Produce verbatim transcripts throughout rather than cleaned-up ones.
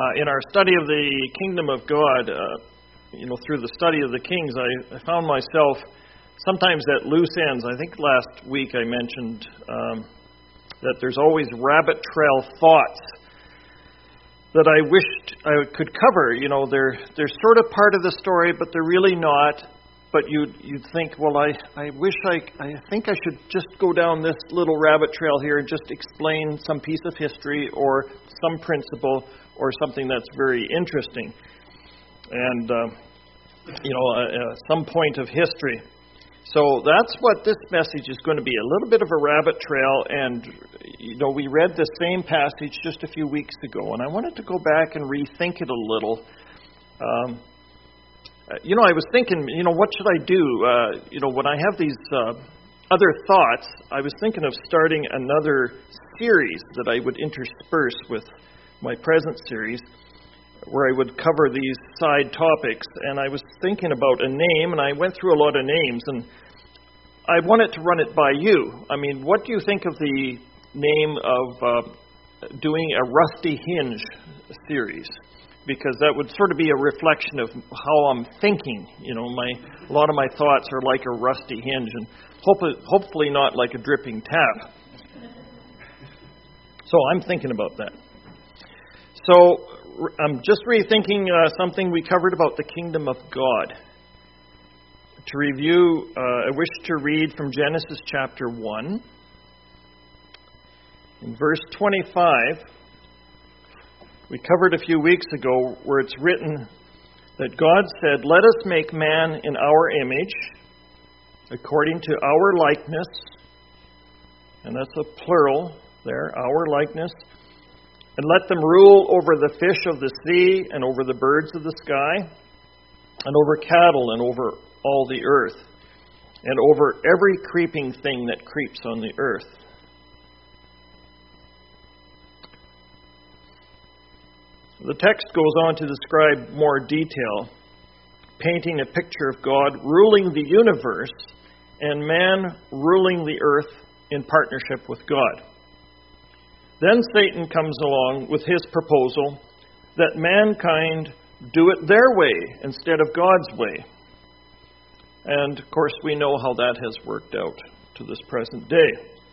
Uh, in our study of the kingdom of God, uh, you know, through the study of the kings, I, I found myself sometimes at loose ends. I think last week I mentioned um, that there's always rabbit trail thoughts that I wished I could cover. You know, they're they're sort of part of the story, but they're really not. But you'd, you'd think, well, I, I wish I, I think I should just go down this little rabbit trail here and just explain some piece of history or some principle or something that's very interesting. And, uh, you know, uh, uh, some point of history. So that's what this message is going to be, a little bit of a rabbit trail. And, you know, we read the same passage just a few weeks ago, and I wanted to go back and rethink it a little. Um You know, I was thinking, you know, what should I do? Uh, you know, when I have these uh, other thoughts, I was thinking of starting another series that I would intersperse with my present series, where I would cover these side topics. And I was thinking about a name, and I went through a lot of names, and I wanted to run it by you. I mean, what do you think of the name of uh, doing a Rusty Hinge series? Because that would sort of be a reflection of how I'm thinking. You know, my a lot of my thoughts are like a rusty hinge, and hope, hopefully not like a dripping tap. So I'm thinking about that. So I'm just rethinking uh, something we covered about the kingdom of God. To review, uh, I wish to read from Genesis chapter one, in verse twenty-five. We covered a few weeks ago where it's written that God said, "Let us make man in our image, according to our likeness," and that's a plural there, our likeness, "and let them rule over the fish of the sea, and over the birds of the sky, and over cattle, and over all the earth, and over every creeping thing that creeps on the earth." The text goes on to describe more detail, painting a picture of God ruling the universe and man ruling the earth in partnership with God. Then Satan comes along with his proposal that mankind do it their way instead of God's way. And, of course, we know how that has worked out to this present day.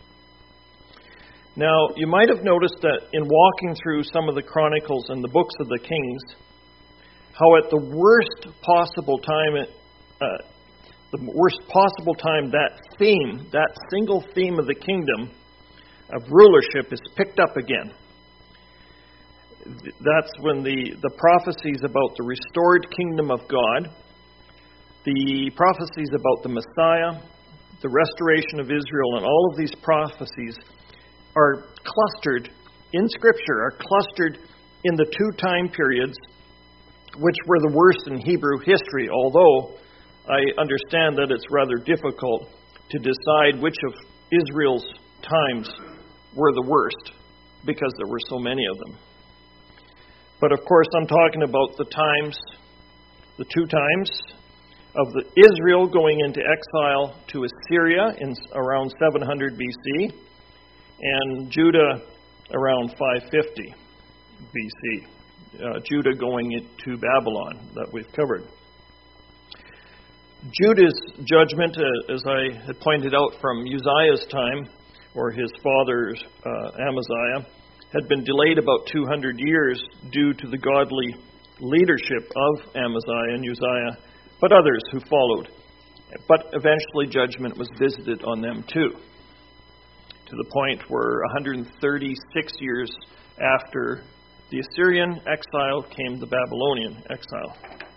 Now, you might have noticed that in walking through some of the Chronicles and the books of the Kings, how at the worst possible time, uh, the worst possible time, that theme, that single theme of the kingdom of rulership is picked up again. That's when the, the prophecies about the restored kingdom of God, the prophecies about the Messiah, the restoration of Israel, and all of these prophecies are clustered in Scripture, are clustered in the two time periods which were the worst in Hebrew history, although I understand that it's rather difficult to decide which of Israel's times were the worst, because there were so many of them. But of course, I'm talking about the times, the two times of the Israel going into exile to Assyria in around seven hundred B C, and Judah around five fifty B C. Uh, Judah going into Babylon, that we've covered. Judah's judgment, uh, as I had pointed out from Uzziah's time, or his father's uh, Amaziah, had been delayed about two hundred years due to the godly leadership of Amaziah and Uzziah, but others who followed. But eventually judgment was visited on them too, to the point where one hundred thirty-six years after the Assyrian exile came the Babylonian exile.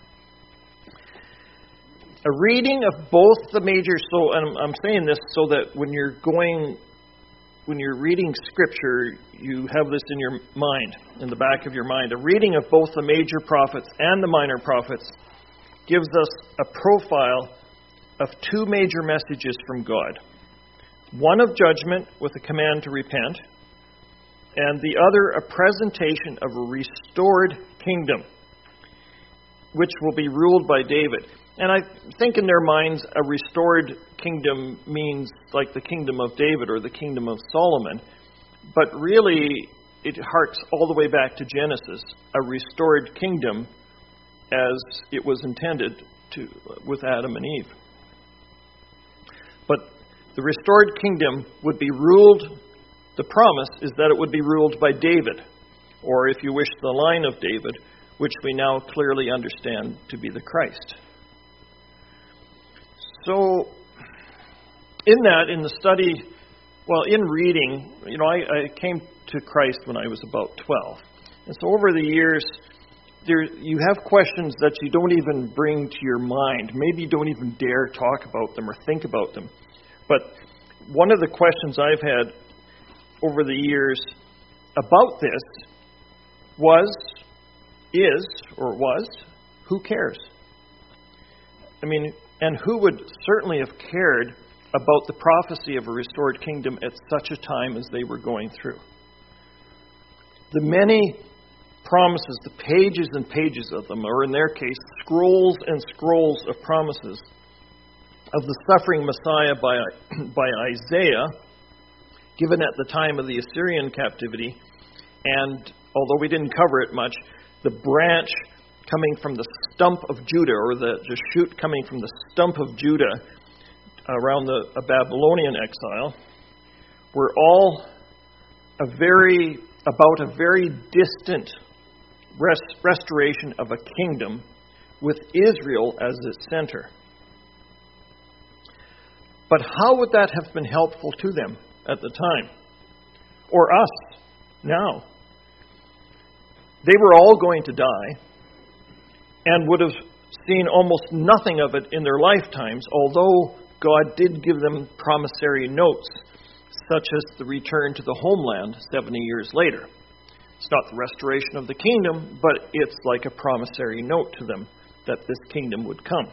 A reading of both the major, so and I'm saying this so that when you're going, when you're reading Scripture, you have this in your mind, in the back of your mind. A reading of both the major prophets and the minor prophets gives us a profile of two major messages from God. One of judgment with a command to repent, and the other a presentation of a restored kingdom, which will be ruled by David. And I think in their minds, a restored kingdom means like the kingdom of David or the kingdom of Solomon. But really, it harks all the way back to Genesis, a restored kingdom as it was intended to with Adam and Eve. But the restored kingdom would be ruled, the promise is that it would be ruled by David, or if you wish, the line of David, which we now clearly understand to be the Christ. So, in that, in the study, well, in reading, you know, I, I came to Christ when I was about twelve. And so over the years, there you have questions that you don't even bring to your mind. Maybe you don't even dare talk about them or think about them. But one of the questions I've had over the years about this was, is, or was, who cares? I mean, and who would certainly have cared about the prophecy of a restored kingdom at such a time as they were going through? The many promises, the pages and pages of them, or in their case, scrolls and scrolls of promises of the suffering Messiah by, by Isaiah, given at the time of the Assyrian captivity, and although we didn't cover it much, the branch coming from the stump of Judah, or the, the shoot coming from the stump of Judah around the Babylonian exile, were all a very about a very distant rest, restoration of a kingdom with Israel as its center. But how would that have been helpful to them at the time? Or us now? They were all going to die and would have seen almost nothing of it in their lifetimes, although God did give them promissory notes, such as the return to the homeland seventy years later. It's not the restoration of the kingdom, but it's like a promissory note to them that this kingdom would come.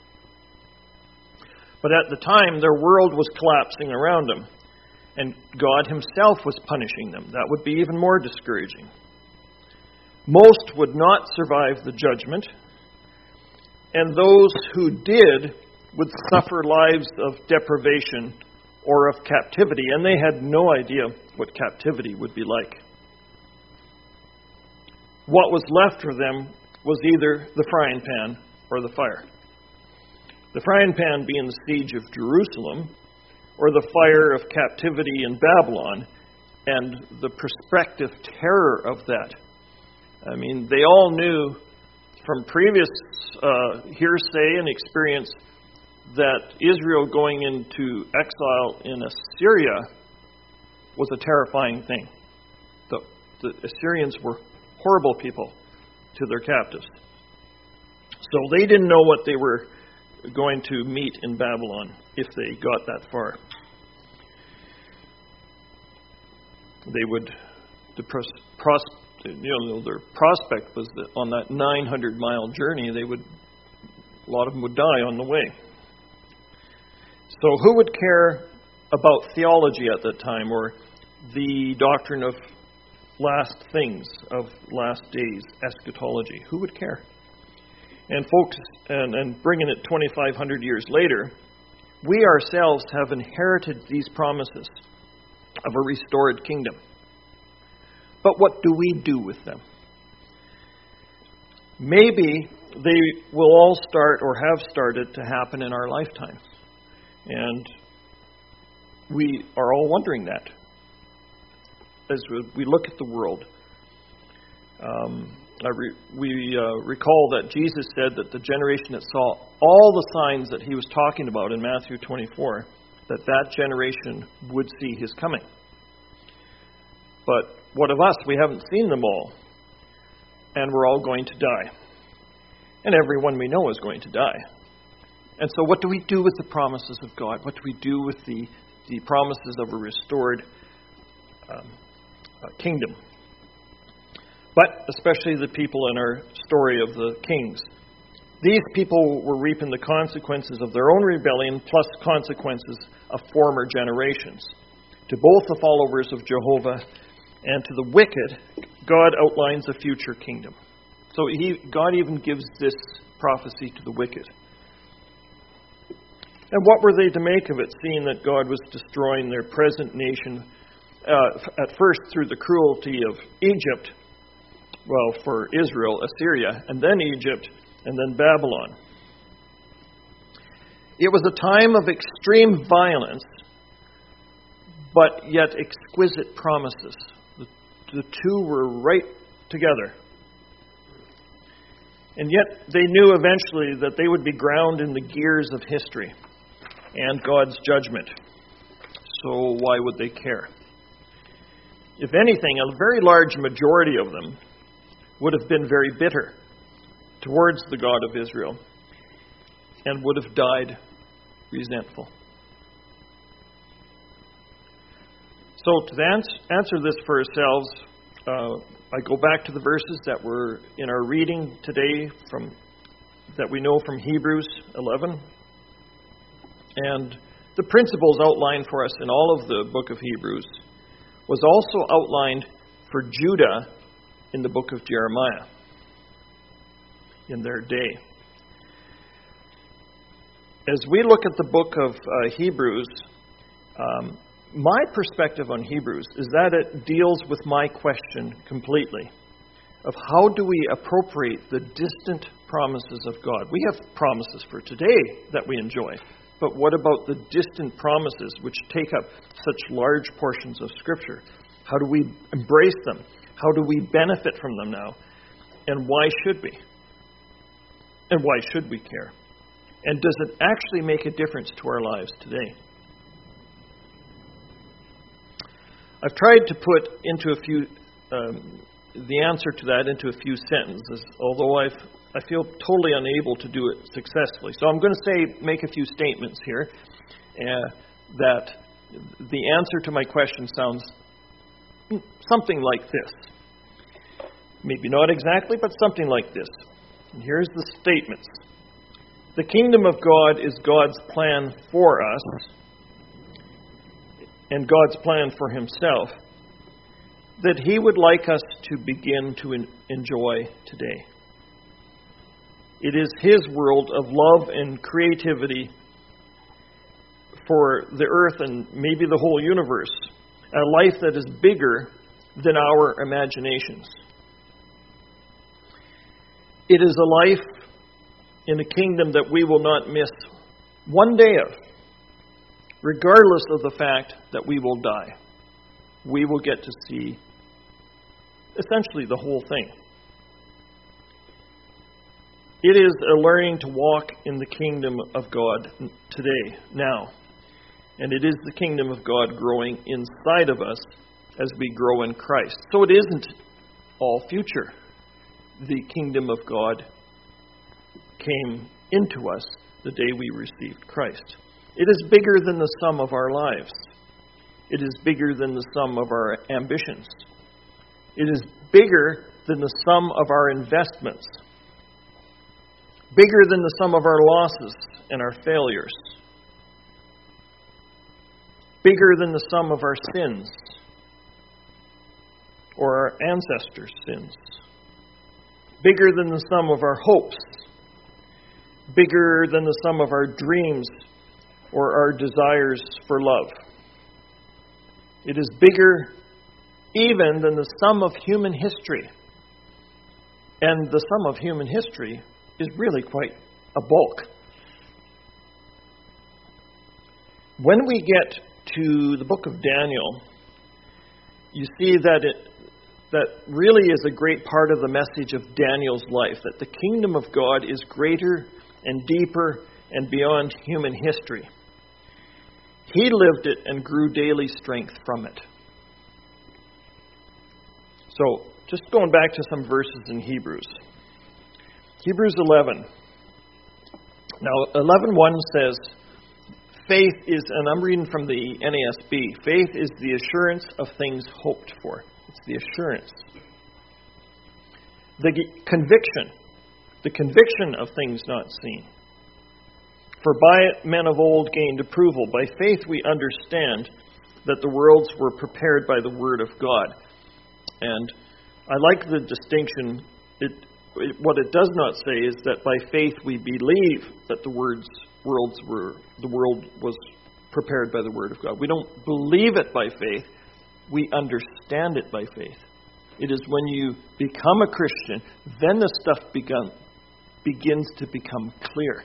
But at the time, their world was collapsing around them, and God himself was punishing them. That would be even more discouraging. Most would not survive the judgment, and those who did would suffer lives of deprivation or of captivity, and they had no idea what captivity would be like. What was left for them was either the frying pan or the fire. The frying pan being the siege of Jerusalem, or the fire of captivity in Babylon, and the prospective terror of that. I mean, they all knew from previous uh, hearsay and experience that Israel going into exile in Assyria was a terrifying thing. The, the Assyrians were horrible people to their captives. So they didn't know what they were going to meet in Babylon if they got that far. They would, the pros, pros, you know, their prospect was that on that nine hundred mile journey, they would, a lot of them would die on the way. So who would care about theology at that time, or the doctrine of last things, of last days, eschatology? Who would care? And folks, and, and bringing it twenty-five hundred years later, we ourselves have inherited these promises of a restored kingdom. But what do we do with them? Maybe they will all start or have started to happen in our lifetimes. And we are all wondering that as we look at the world. Um, I re, we uh, recall that Jesus said that the generation that saw all the signs that he was talking about in Matthew twenty-four, that that generation would see his coming. But what of us? We haven't seen them all. And we're all going to die. And everyone we know is going to die. And so what do we do with the promises of God? What do we do with the, the promises of a restored um, uh, kingdom? But especially the people in our story of the kings. These people were reaping the consequences of their own rebellion, plus consequences of former generations. To both the followers of Jehovah and to the wicked, God outlines a future kingdom. So he, God even gives this prophecy to the wicked. And what were they to make of it, seeing that God was destroying their present nation uh, at first through the cruelty of Egypt, well, for Israel, Assyria, and then Egypt, and then Babylon. It was a time of extreme violence, but yet exquisite promises. The, the two were right together. And yet they knew eventually that they would be ground in the gears of history and God's judgment. So why would they care? If anything, a very large majority of them would have been very bitter towards the God of Israel and would have died resentful. So to answer this for ourselves, uh, I go back to the verses that were in our reading today from that we know from Hebrews eleven. And the principles outlined for us in all of the book of Hebrews was also outlined for Judah in the book of Jeremiah in their day. As we look at the book of uh, Hebrews, um, my perspective on Hebrews is that it deals with my question completely of how do we appropriate the distant promises of God. We have promises for today that we enjoy, but what about the distant promises which take up such large portions of Scripture? How do we embrace them? How do we benefit from them now? And why should we? And why should we care? And does it actually make a difference to our lives today? I've tried to put into a few um, the answer to that into a few sentences, although I've, I feel totally unable to do it successfully. So I'm going to say, make a few statements here uh, that the answer to my question sounds something like this. Maybe not exactly, but something like this. And here's the statements. The kingdom of God is God's plan for us and God's plan for Himself that He would like us to begin to en- enjoy today. It is His world of love and creativity for the earth and maybe the whole universe, a life that is bigger than our imaginations. It is a life in a kingdom that we will not miss one day of, regardless of the fact that we will die. We will get to see essentially the whole thing. It is a learning to walk in the kingdom of God today, now. And it is the kingdom of God growing inside of us as we grow in Christ. So it isn't all future. The kingdom of God came into us the day we received Christ. It is bigger than the sum of our lives. It is bigger than the sum of our ambitions. It is bigger than the sum of our investments. Bigger than the sum of our losses and our failures. Bigger than the sum of our sins or our ancestors' sins. Bigger than the sum of our hopes. Bigger than the sum of our dreams or our desires for love. It is bigger even than the sum of human history. And the sum of human history is really quite a bulk. When we get to the book of Daniel, you see that it that really is a great part of the message of Daniel's life, that the kingdom of God is greater and deeper and beyond human history. He lived it and grew daily strength from it. So, just going back to some verses in Hebrews. Hebrews eleven. Now, eleven one says, faith is, and I'm reading from the N A S B, faith is the assurance of things hoped for. It's the assurance. The conviction. The conviction of things not seen. For by it men of old gained approval. By faith we understand that the worlds were prepared by the word of God. And I like the distinction. It, it, what it does not say is that by faith we believe that the words worlds were the world was prepared by the word of God. We don't believe it by faith. we understand it by faith. It is when you become a Christian, then the stuff begun, begins to become clear.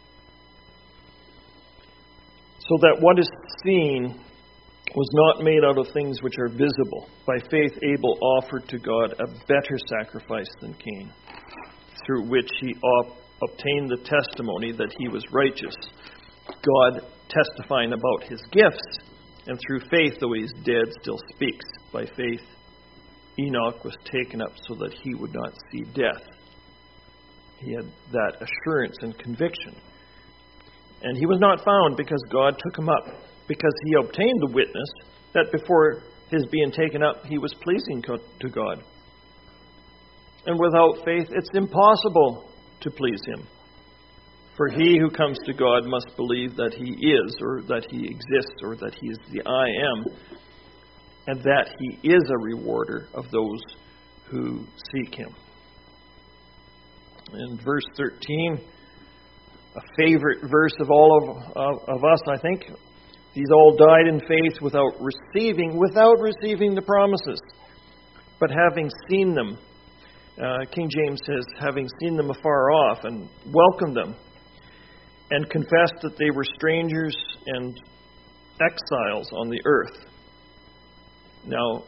So that what is seen was not made out of things which are visible. By faith Abel offered to God a better sacrifice than Cain, through which he op- obtained the testimony that he was righteous, God testifying about his gifts, and through faith, though he is dead, still speaks. By faith Enoch was taken up so that he would not see death. He had that assurance and conviction. And he was not found because God took him up, because he obtained the witness that before his being taken up, he was pleasing to God. And without faith, it's impossible to please him. For he who comes to God must believe that he is, or that he exists, or that he is the I am, and that he is a rewarder of those who seek him. In verse thirteen, a favorite verse of all of, of, of us, I think. These all died in faith without receiving, without receiving the promises, but having seen them. Uh, King James says, having seen them afar off and welcomed them, and confessed that they were strangers and exiles on the earth. Now,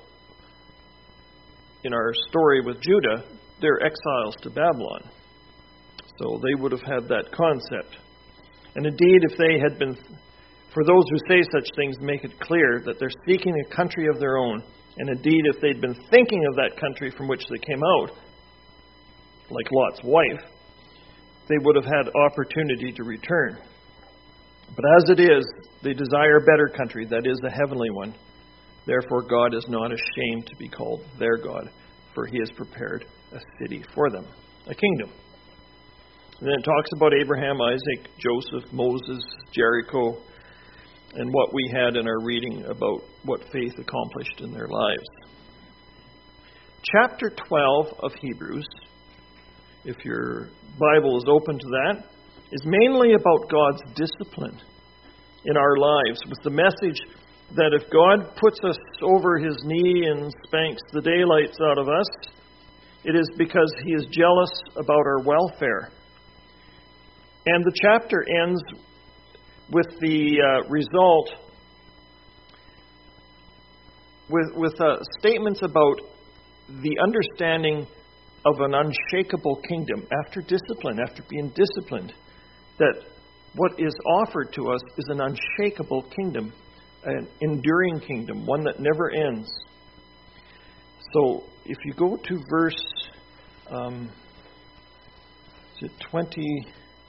in our story with Judah, they're exiles to Babylon. So they would have had that concept. And indeed, if they had been, for those who say such things, make it clear that they're seeking a country of their own. And indeed, if they'd been thinking of that country from which they came out, like Lot's wife, they would have had opportunity to return. But as it is, they desire a better country, that is, the heavenly one. Therefore, God is not ashamed to be called their God, for he has prepared a city for them, a kingdom. And then it talks about Abraham, Isaac, Joseph, Moses, Jericho, and what we had in our reading about what faith accomplished in their lives. Chapter twelve of Hebrews, if your Bible is open to that, is mainly about God's discipline in our lives, with the message that if God puts us over his knee and spanks the daylights out of us, it is because he is jealous about our welfare. And the chapter ends with the uh, result, with, with uh, statements about the understanding of an unshakable kingdom after discipline, after being disciplined, that what is offered to us is an unshakable kingdom, an enduring kingdom, one that never ends. So if you go to verse um, is it twenty,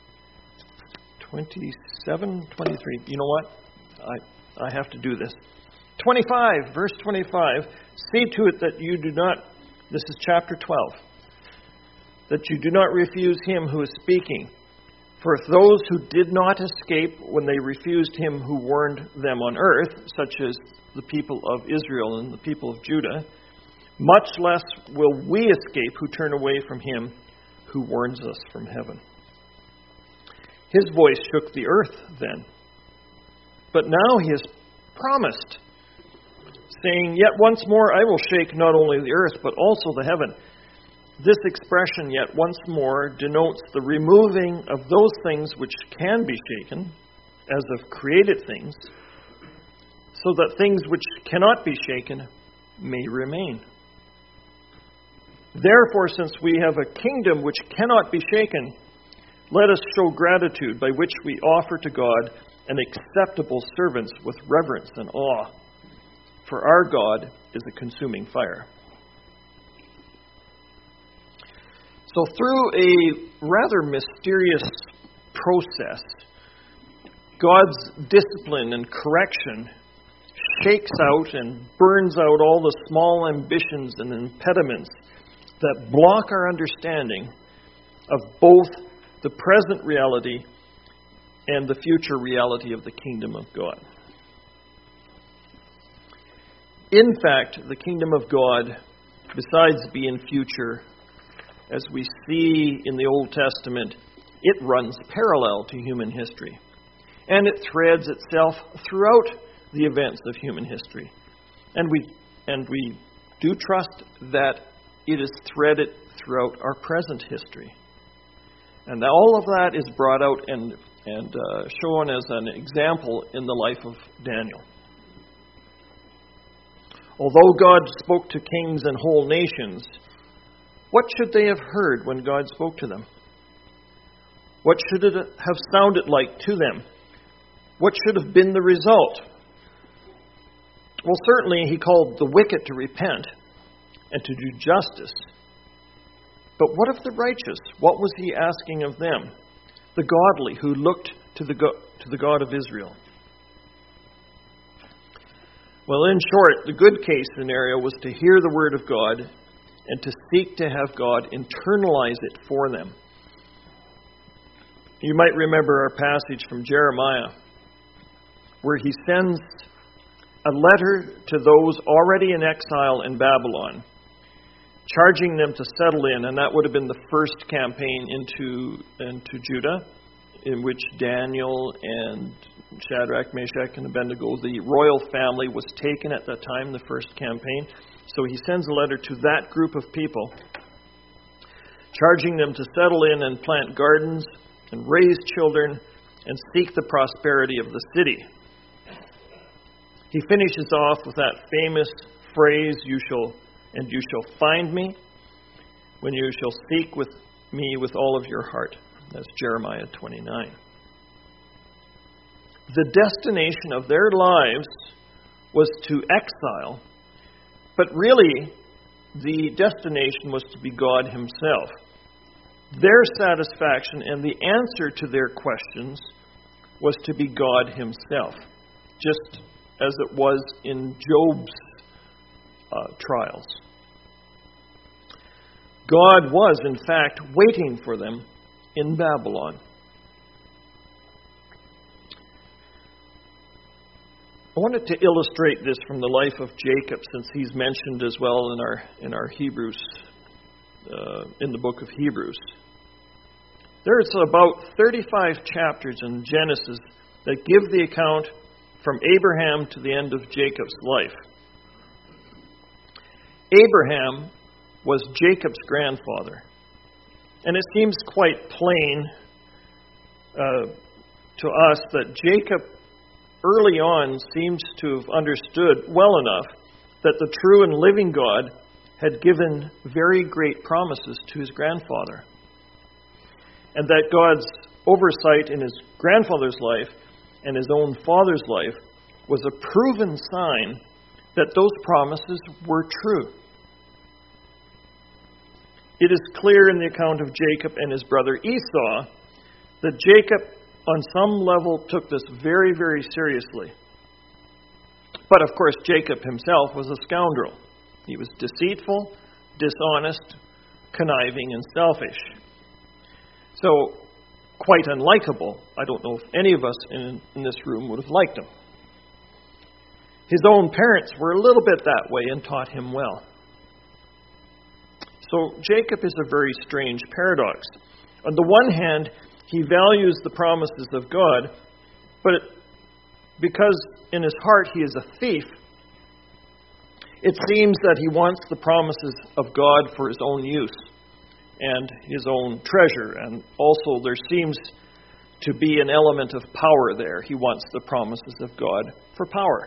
twenty-seven, twenty-three, you know what? I, I have to do this. twenty-five, verse twenty-five, see to it that you do not, this is chapter twelve, that you do not refuse him who is speaking. For if those who did not escape when they refused him who warned them on earth, such as the people of Israel and the people of Judah, much less will we escape who turn away from him who warns us from heaven. His voice shook the earth then, but now he has promised, saying, yet once more I will shake not only the earth, but also the heaven. This expression, yet once more, denotes the removing of those things which can be shaken, as of created things, so that things which cannot be shaken may remain. Therefore, since we have a kingdom which cannot be shaken, let us show gratitude by which we offer to God an acceptable servants with reverence and awe. For our God is a consuming fire. So through a rather mysterious process, God's discipline and correction shakes out and burns out all the small ambitions and impediments that block our understanding of both the present reality and the future reality of the kingdom of God. In fact, the kingdom of God, besides being future, as we see in the Old Testament, it runs parallel to human history. And it threads itself throughout the events of human history. And we and we do trust that it is threaded throughout our present history. And all of that is brought out and, and uh, shown as an example in the life of Daniel. Although God spoke to kings and whole nations, what should they have heard when God spoke to them? What should it have sounded like to them? What should have been the result? Well, certainly he called the wicked to repent and to do justice. But what of the righteous? What was he asking of them? The godly who looked to the go- to the God of Israel. Well, in short, the good case scenario was to hear the word of God and to seek to have God internalize it for them. You might remember our passage from Jeremiah, where he sends a letter to those already in exile in Babylon, charging them to settle in, and that would have been the first campaign into, into Judah, in which Daniel and Shadrach, Meshach, and Abednego, the royal family, was taken at that time, the first campaign. So he sends a letter to that group of people, charging them to settle in and plant gardens and raise children and seek the prosperity of the city. He finishes off with that famous phrase, "You shall and you shall find me when you shall seek with me with all of your heart." That's Jeremiah twenty-nine. The destination of their lives was to exile, but really the destination was to be God himself. Their satisfaction and the answer to their questions was to be God himself, just as it was in Job's uh, trials. God was, in fact, waiting for them in Babylon. I wanted to illustrate this from the life of Jacob, since he's mentioned as well in our in our Hebrews, uh, in the book of Hebrews. There's about thirty-five chapters in Genesis that give the account from Abraham to the end of Jacob's life. Abraham was Jacob's grandfather. And it seems quite plain uh, to us that Jacob early on seems to have understood well enough that the true and living God had given very great promises to his grandfather. And that God's oversight in his grandfather's life and his own father's life was a proven sign that those promises were true. It is clear in the account of Jacob and his brother Esau that Jacob, on some level, took this very, very seriously. But of course, Jacob himself was a scoundrel. He was deceitful, dishonest, conniving, and selfish. So, quite unlikable. I don't know if any of us in, in this room would have liked him. His own parents were a little bit that way and taught him well. So Jacob is a very strange paradox. On the one hand, he values the promises of God, but because in his heart he is a thief, it seems that he wants the promises of God for his own use and his own treasure. And also there seems to be an element of power there. He wants the promises of God for power.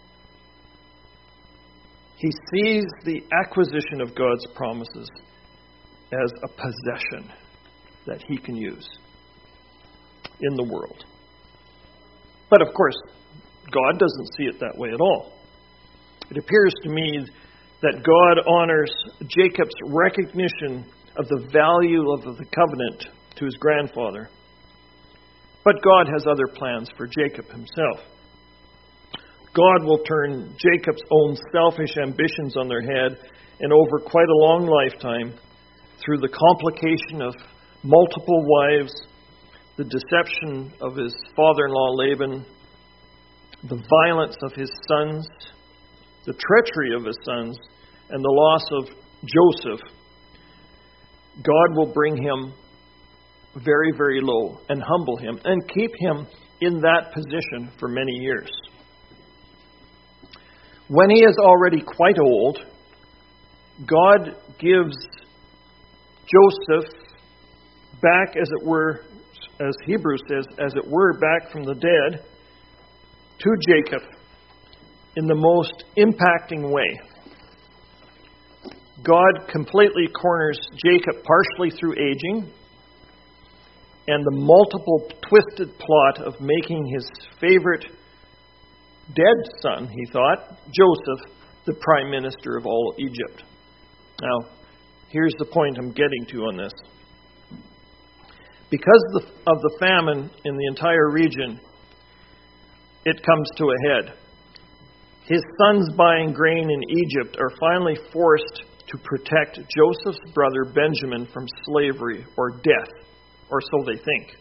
He sees the acquisition of God's promises as a possession that he can use in the world. But of course, God doesn't see it that way at all. It appears to me that God honors Jacob's recognition of the value of the covenant to his grandfather. But God has other plans for Jacob himself. God will turn Jacob's own selfish ambitions on their head, and over quite a long lifetime, through the complication of multiple wives, the deception of his father-in-law Laban, the violence of his sons, the treachery of his sons, and the loss of Joseph, God will bring him very, very low and humble him and keep him in that position for many years. When he is already quite old, God gives Joseph back, as it were, as Hebrews says, as it were, back from the dead to Jacob in the most impacting way. God completely corners Jacob partially through aging and the multiple twisted plot of making his favorite dead son, he thought, Joseph, the prime minister of all Egypt. Now, here's the point I'm getting to on this. Because of the famine in the entire region, it comes to a head. His sons buying grain in Egypt are finally forced to protect Joseph's brother Benjamin from slavery or death, or so they think.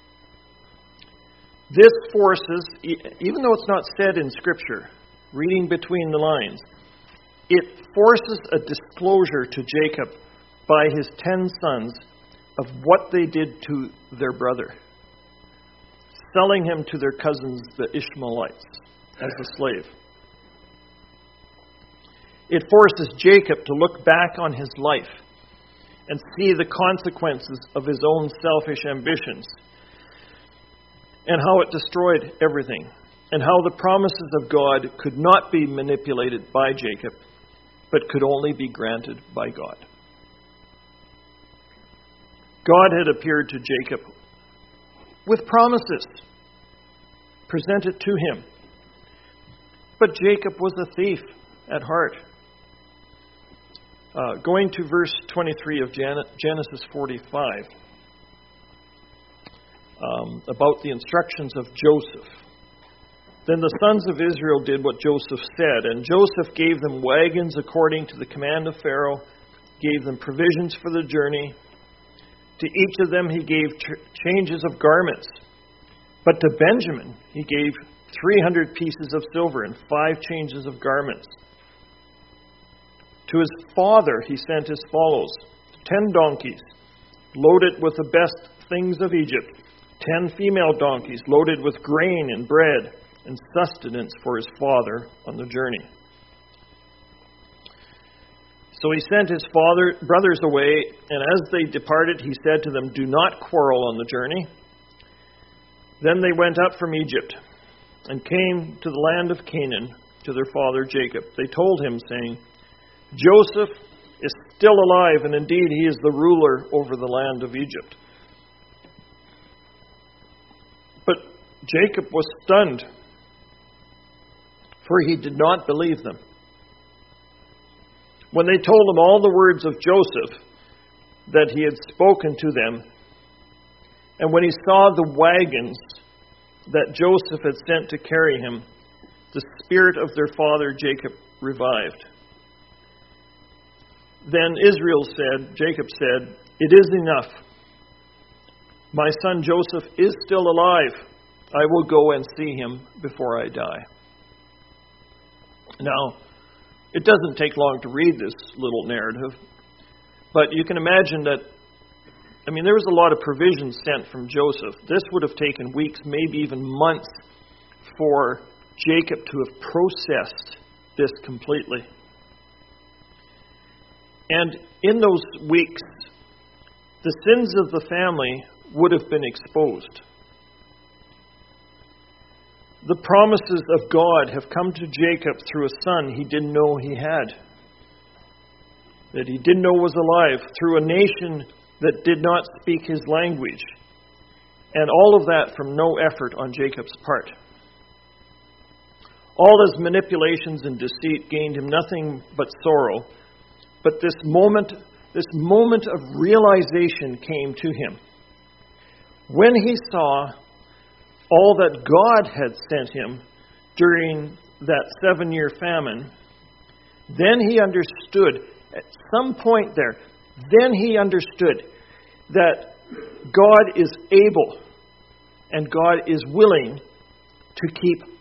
This forces, even though it's not said in Scripture, reading between the lines, it forces a disclosure to Jacob by his ten sons of what they did to their brother, selling him to their cousins, the Ishmaelites, as a slave. It forces Jacob to look back on his life and see the consequences of his own selfish ambitions and how it destroyed everything, and how the promises of God could not be manipulated by Jacob, but could only be granted by God. God had appeared to Jacob with promises presented to him. But Jacob was a thief at heart. Uh, going to verse twenty-three of Genesis forty-five, um, about the instructions of Joseph. Then the sons of Israel did what Joseph said, and Joseph gave them wagons according to the command of Pharaoh, gave them provisions for the journey. To each of them he gave ch- changes of garments. But to Benjamin he gave three hundred pieces of silver and five changes of garments. To his father he sent as follows: ten donkeys, loaded with the best things of Egypt, ten female donkeys, loaded with grain and bread, and sustenance for his father on the journey. So he sent his father brothers away, and as they departed, he said to them, "Do not quarrel on the journey." Then they went up from Egypt and came to the land of Canaan to their father Jacob. They told him, saying, "Joseph is still alive, and indeed he is the ruler over the land of Egypt." But Jacob was stunned, for he did not believe them. When they told him all the words of Joseph that he had spoken to them, and when he saw the wagons that Joseph had sent to carry him, the spirit of their father Jacob revived. Then Israel said, Jacob said, "It is enough. My son Joseph is still alive. I will go and see him before I die." Now, it doesn't take long to read this little narrative, but you can imagine that, I mean, there was a lot of provisions sent from Joseph. This would have taken weeks, maybe even months, for Jacob to have processed this completely. And in those weeks, the sins of the family would have been exposed. The promises of God have come to Jacob through a son he didn't know he had, that he didn't know was alive, through a nation that did not speak his language, and all of that from no effort on Jacob's part. All his manipulations and deceit gained him nothing but sorrow, but this moment, this moment of realization came to him. When he saw all that God had sent him during that seven-year famine, then he understood, at some point there, then he understood that God is able and God is willing to keep